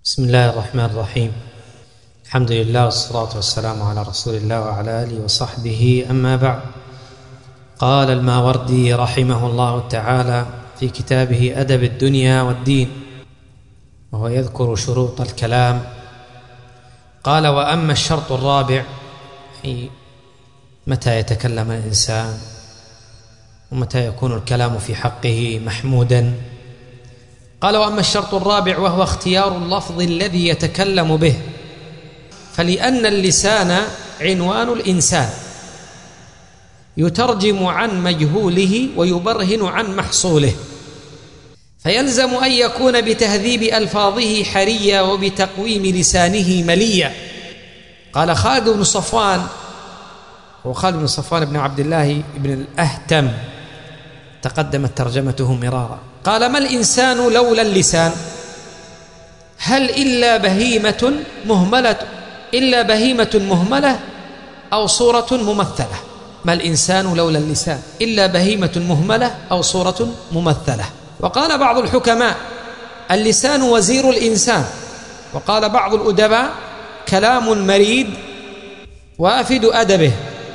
بسم الله الرحمن الرحيم. الحمد لله والصلاة والسلام على رسول الله وعلى آله وصحبه، أما بعد. قال الماوردي رحمه الله تعالى في كتابه أدب الدنيا والدين، وهو يذكر شروط الكلام، قال: وأما الشرط الرابع، متى يتكلم الإنسان ومتى يكون الكلام في حقه محمودا. قال: وأما الشرط الرابع وهو اختيار اللفظ الذي يتكلم به، فلأن اللسان عنوان الإنسان، يترجم عن مجهوله ويبرهن عن محصوله، فيلزم أن يكون بتهذيب ألفاظه حريا وبتقويم لسانه مليا. قال خالد بن صفوان، وخالد بن صفوان بن عبد الله بن الأهتم، تقدمت ترجمته مرارا، قال: ما الإنسان لولا اللسان؟ هل إلا بهيمة مهملة أو صورة ممثلة؟ ما الإنسان لولا اللسان إلا بهيمة مهملة أو صورة ممثلة. وقال بعض الحكماء: اللسان وزير الإنسان. وقال بعض الأدباء: كلام مريد وافد أدبه.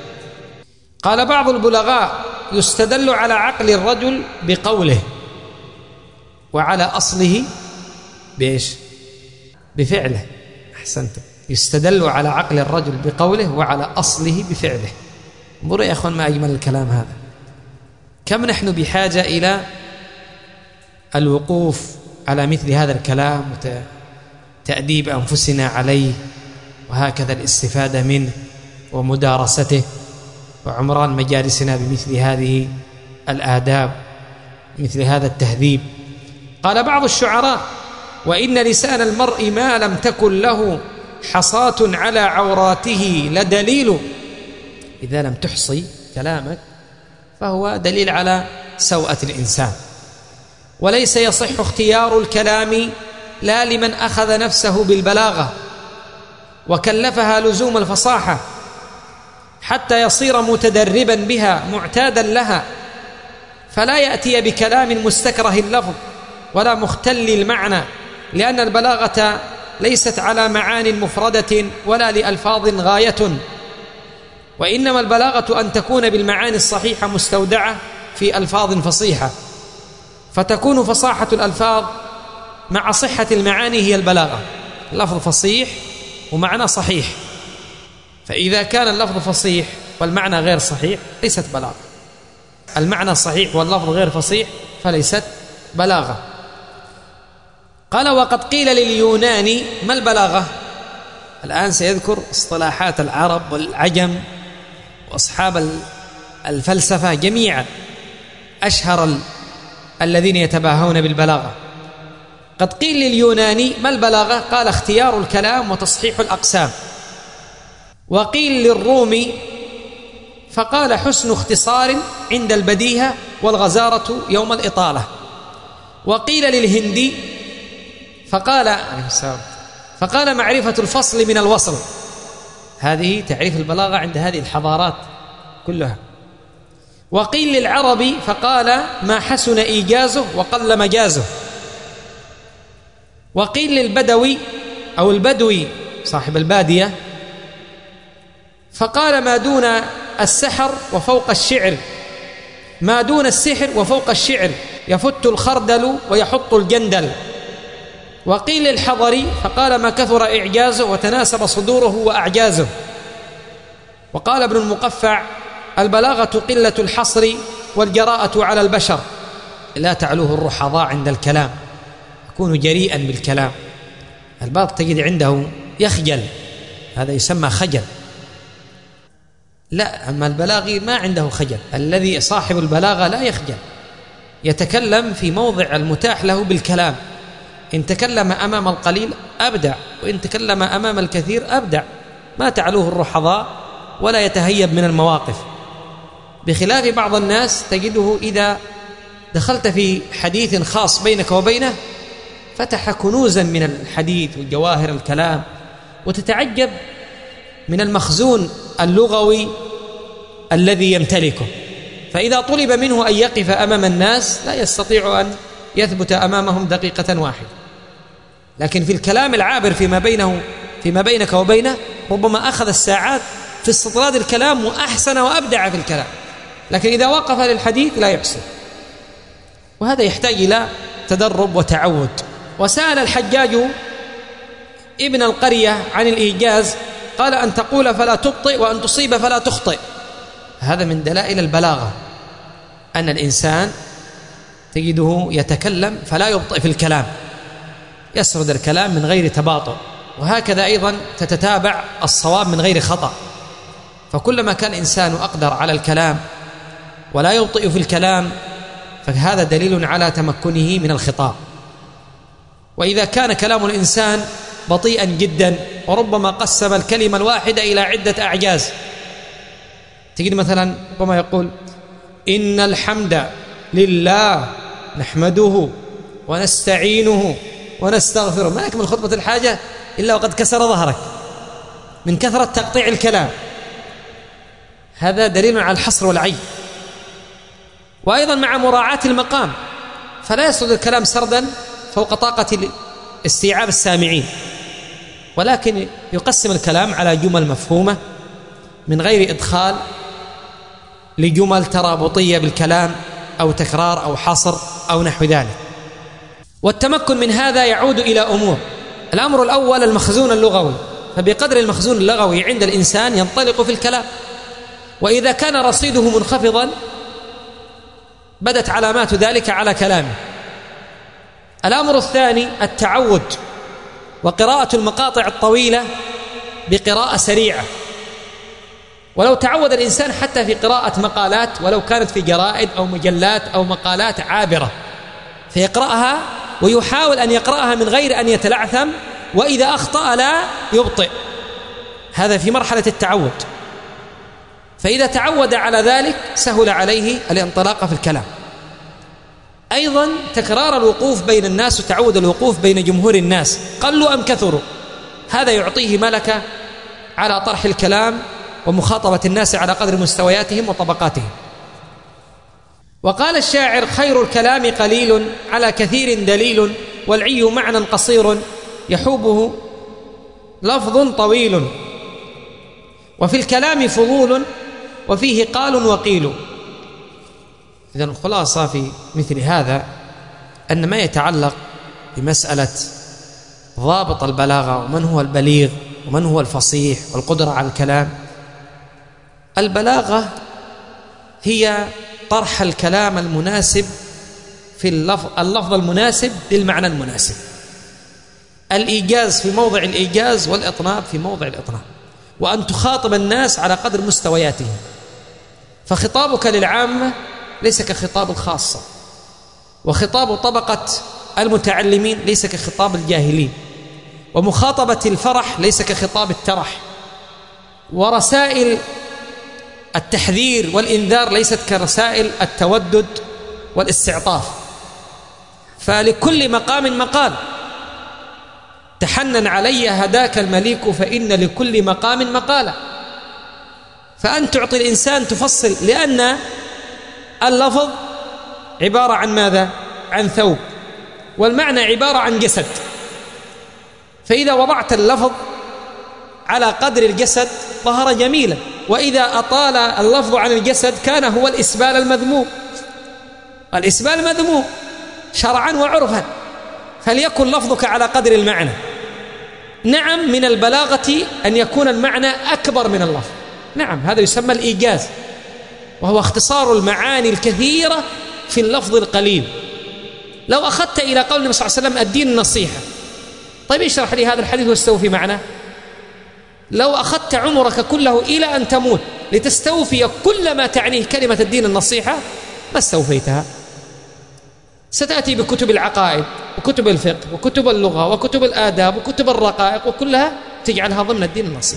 قال بعض البلغاء: يستدل على عقل الرجل بقوله، وعلى أصله بإيش؟ بفعله. أحسنت. يستدل على عقل الرجل بقوله وعلى أصله بفعله. انظروا يا أخوان ما أجمل الكلام هذا. كم نحن بحاجة إلى الوقوف على مثل هذا الكلام وتأديب أنفسنا عليه، وهكذا الاستفادة منه ومدارسته وعمران مجالسنا بمثل هذه الآداب، مثل هذا التهذيب. قال بعض الشعراء: وإن لسان المرء ما لم تكن له حصاة على عوراته لدليل. إذا لم تحصي كلامك فهو دليل على سوءة الإنسان. وليس يصح اختيار الكلام لا لمن أخذ نفسه بالبلاغة وكلفها لزوم الفصاحة حتى يصير متدربا بها معتادا لها، فلا يأتي بكلام مستكره اللفظ ولا مختل المعنى، لأن البلاغة ليست على معان مفردة ولا لألفاظ غاية، وإنما البلاغة أن تكون بالمعاني الصحيحة مستودعة في ألفاظ فصيحة، فتكون فصاحة الألفاظ مع صحة المعاني هي البلاغة. اللفظ فصيح ومعنى صحيح، فإذا كان اللفظ فصيح والمعنى غير صحيح ليست بلاغة. المعنى صحيح واللفظ غير فصيح فليست بلاغة. قال: وقد قيل لليوناني ما البلاغة؟ الآن سيذكر اصطلاحات العرب والعجم وأصحاب الفلسفة جميعا، أشهر الذين يتباهون بالبلاغة. قد قيل لليوناني ما البلاغة؟ قال: اختيار الكلام وتصحيح الأقسام. وقيل للرومي فقال: حسن اختصار عند البديهة والغزارة يوم الإطالة. وقيل للهندي فقال معرفة الفصل من الوصل. هذه تعريف البلاغة عند هذه الحضارات كلها. وقيل للعربي فقال: ما حسن إيجازه وقل مجازه. وقيل للبدوي أو البدوي صاحب البادية فقال: ما دون السحر وفوق الشعر، ما دون السحر وفوق الشعر، يفت الخردل ويحط الجندل. وقيل للحضري فقال: ما كثر إعجازه وتناسب صدوره وأعجازه. وقال ابن المقفع: البلاغة قلة الحصر والجراءة على البشر، لا تعلوه الرحضاء عند الكلام، يكون جريئا بالكلام. البعض تجد عنده يخجل، هذا يسمى خجل. لا، أما البلاغي ما عنده خجل، الذي صاحب البلاغة لا يخجل، يتكلم في موضع المتاح له بالكلام. إن تكلم أمام القليل أبدع، وإن تكلم أمام الكثير أبدع، ما تعلوه الرحضاء ولا يتهيب من المواقف. بخلاف بعض الناس تجده إذا دخلت في حديث خاص بينك وبينه فتح كنوزا من الحديث وجواهر الكلام، وتتعجب من المخزون اللغوي الذي يمتلكه. فإذا طلب منه أن يقف أمام الناس لا يستطيع أن يثبت أمامهم دقيقة واحدة. لكن في الكلام العابر فيما بينك وبينه ربما أخذ الساعات في استطراد الكلام وأحسن وأبدع في الكلام، لكن إذا وقف للحديث لا يحسن، وهذا يحتاج إلى تدرب وتعود. وسأل الحجاج ابن القرية عن الإيجاز، قال: أن تقول فلا تبطئ وأن تصيب فلا تخطئ. هذا من دلائل البلاغة، أن الإنسان تجده يتكلم فلا يبطئ في الكلام، يسرد الكلام من غير تباطؤ، وهكذا أيضا تتتابع الصواب من غير خطأ. فكلما كان الإنسان أقدر على الكلام ولا يبطئ في الكلام فهذا دليل على تمكنه من الخطاب. وإذا كان كلام الإنسان بطيئا جدا وربما قسم الكلمة الواحدة إلى عدة أعجاز، تجد مثلا ربما يقول: إن الحمد لله نحمده ونستعينه ونستغفره، ما يكمل خطبة الحاجة إلا وقد كسر ظهرك من كثرة تقطيع الكلام. هذا دليل على الحصر والعيب. وأيضا مع مراعاة المقام، فلا يسرد الكلام سردا فوق طاقة استيعاب السامعين، ولكن يقسم الكلام على جمل مفهومة من غير إدخال لجمل ترابطية بالكلام أو تكرار أو حصر أو نحو ذلك. والتمكن من هذا يعود إلى أمور. الأمر الأول المخزون اللغوي، فبقدر المخزون اللغوي عند الإنسان ينطلق في الكلام، وإذا كان رصيده منخفضا بدت علامات ذلك على كلامه. الأمر الثاني التعود، وقراءة المقاطع الطويلة بقراءة سريعة. ولو تعود الإنسان حتى في قراءة مقالات ولو كانت في جرائد أو مجلات أو مقالات عابرة، فيقرأها ويحاول أن يقرأها من غير أن يتلعثم، وإذا أخطأ لا يبطئ، هذا في مرحلة التعود. فإذا تعود على ذلك سهل عليه الانطلاق في الكلام. أيضا تكرار الوقوف بين الناس وتعود الوقوف بين جمهور الناس قلوا أم كثروا، هذا يعطيه ملكة على طرح الكلام ومخاطبة الناس على قدر مستوياتهم وطبقاتهم. وقال الشاعر: خير الكلام قليل على كثير دليل، والعي معنى قصير يحوبه لفظ طويل، وفي الكلام فضول وفيه قال وقيل. إذن الخلاصة في مثل هذا أن ما يتعلق بمسألة ضابط البلاغة ومن هو البليغ ومن هو الفصيح والقدرة على الكلام، البلاغة هي طرح الكلام المناسب في اللفظ المناسب للمعنى المناسب، الإيجاز في موضع الإيجاز والإطناب في موضع الإطناب، وأن تخاطب الناس على قدر مستوياتهم. فخطابك للعامة ليس كخطاب الخاصة، وخطاب طبقة المتعلمين ليس كخطاب الجاهلين، ومخاطبة الفرح ليس كخطاب الترح، ورسائل التحذير والإنذار ليست كرسائل التودد والاستعطاف. فلكل مقام مقال، تحنن علي هداك المليك فإن لكل مقام مقالة. فأن تعطي الإنسان تفصل، لأن اللفظ عبارة عن ماذا؟ عن ثوب، والمعنى عبارة عن جسد. فإذا وضعت اللفظ على قدر الجسد ظهر جميلا، وإذا أطال اللفظ عن الجسد كان هو الإسبال المذموم. الإسبال مذموم شرعا وعرفا، فليكن لفظك على قدر المعنى. نعم، من البلاغة أن يكون المعنى أكبر من اللفظ، نعم، هذا يسمى الإيجاز، وهو اختصار المعاني الكثيرة في اللفظ القليل. لو أخذت إلى قول النبي صلى الله عليه وسلم الدين النصيحة، طيب اشرح لي هذا الحديث واستوفي معناه. لو أخذت عمرك كله إلى أن تموت لتستوفي كل ما تعنيه كلمة الدين النصيحة ما استوفيتها. ستأتي بكتب العقائد وكتب الفقه وكتب اللغة وكتب الآداب وكتب الرقائق، وكلها تجعلها ضمن الدين النصيحة.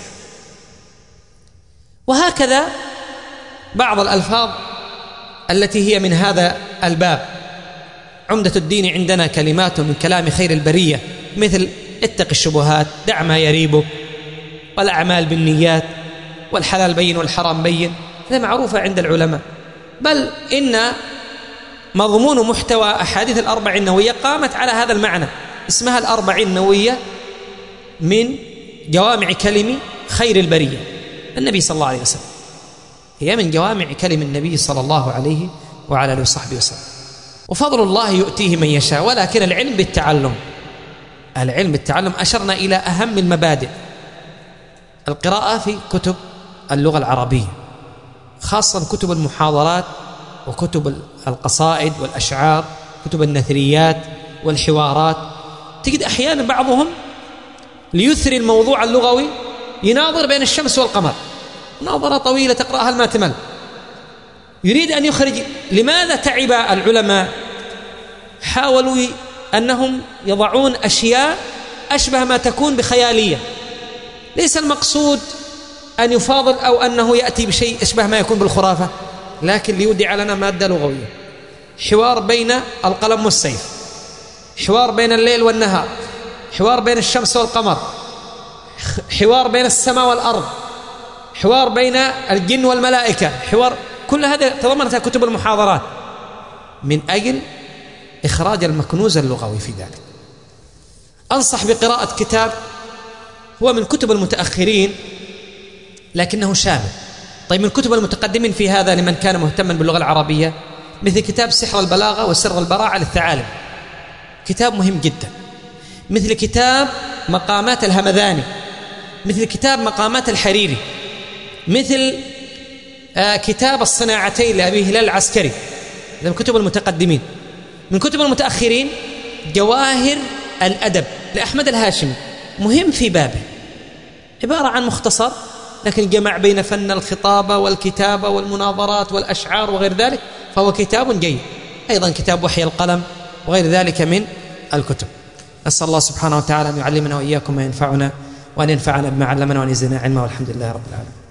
وهكذا بعض الألفاظ التي هي من هذا الباب. عمدة الدين عندنا كلمات من كلام خير البرية، مثل اتق الشبهات، دع ما يريبك، والأعمال بالنيات، والحلال بين والحرام بين، هذا معروفة عند العلماء. بل إن مضمون محتوى أحاديث الأربع النووية قامت على هذا المعنى، اسمها الأربعين النووية من جوامع كلم خير البرية النبي صلى الله عليه وسلم، هي من جوامع كلم النبي صلى الله عليه وعلى آله وصحبه وسلم. وفضل الله يؤتيه من يشاء، ولكن العلم بالتعلم، العلم بالتعلم. أشرنا إلى أهم المبادئ: القراءة في كتب اللغة العربية، خاصة كتب المحاضرات وكتب القصائد والأشعار، كتب النثريات والحوارات. تجد أحيانا بعضهم ليثري الموضوع اللغوي يناظر بين الشمس والقمر، مناظرة طويلة تقرأها ما تمل، يريد أن يخرج. لماذا تعب العلماء؟ حاولوا أنهم يضعون أشياء أشبه ما تكون بخيالية، ليس المقصود أن يفاضل أو أنه يأتي بشيء أشبه ما يكون بالخرافة، لكن ليودع لنا مادة لغوية. حوار بين القلم والسيف، حوار بين الليل والنهار، حوار بين الشمس والقمر، حوار بين السماء والأرض، حوار بين الجن والملائكة، حوار. كل هذا تضمنتها كتب المحاضرات من أجل إخراج المكنوز اللغوي في ذلك. أنصح بقراءة كتاب هو من كتب المتأخرين لكنه شامل. طيب من كتب المتقدمين في هذا لمن كان مهتما باللغة العربية، مثل كتاب سحر البلاغة وسر البراعة للثعالب، كتاب مهم جدا. مثل كتاب مقامات الهمذاني، مثل كتاب مقامات الحريري، مثل كتاب الصناعتين لأبي هلال العسكري. من كتب المتقدمين. من كتب المتأخرين جواهر الأدب لأحمد الهاشمي، مهم في بابه، عبارة عن مختصر لكن جمع بين فن الخطابة والكتابة والمناظرات والأشعار وغير ذلك، فهو كتاب جيد. أيضا كتاب وحي القلم وغير ذلك من الكتب. نسأل الله سبحانه وتعالى أن يعلمنا وإياكم ما ينفعنا، وأن ينفعنا بما علمنا، وأن يزدنا علما، والحمد لله رب العالمين.